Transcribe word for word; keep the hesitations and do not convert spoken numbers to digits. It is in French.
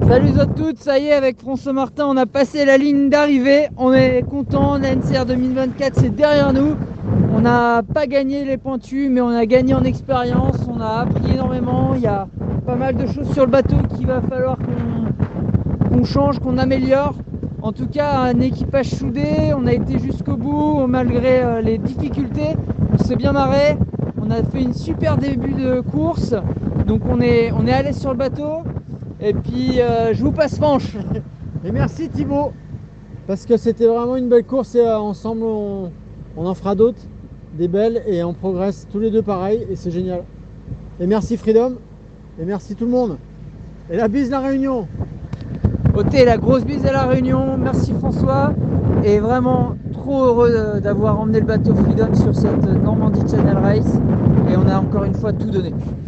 Salut à toutes, ça y est, avec François Martin, on a passé la ligne d'arrivée. On est content, la N C R deux mille vingt-quatre c'est derrière nous. On n'a pas gagné les pointus, mais on a gagné en expérience. On a appris énormément. Il y a pas mal de choses sur le bateau qu'il va falloir qu'on qu'on change, qu'on améliore. En tout cas, un équipage soudé. On a été jusqu'au bout malgré euh, les difficultés. On s'est bien marré. On a fait une super début de course. Donc on est, on est à l'aise sur le bateau. Et puis euh, je vous passe manche. Et merci Thibaut, parce que c'était vraiment une belle course et euh, ensemble on, on en fera d'autres, des belles, et on progresse tous les deux pareil et c'est génial. Et merci Freedom, et merci tout le monde. Et la bise la Réunion. Ôtez la grosse bise à la Réunion, merci François. Et vraiment trop heureux d'avoir emmené le bateau Freedom sur cette Normandie Channel Race. Et on a encore une fois tout donné.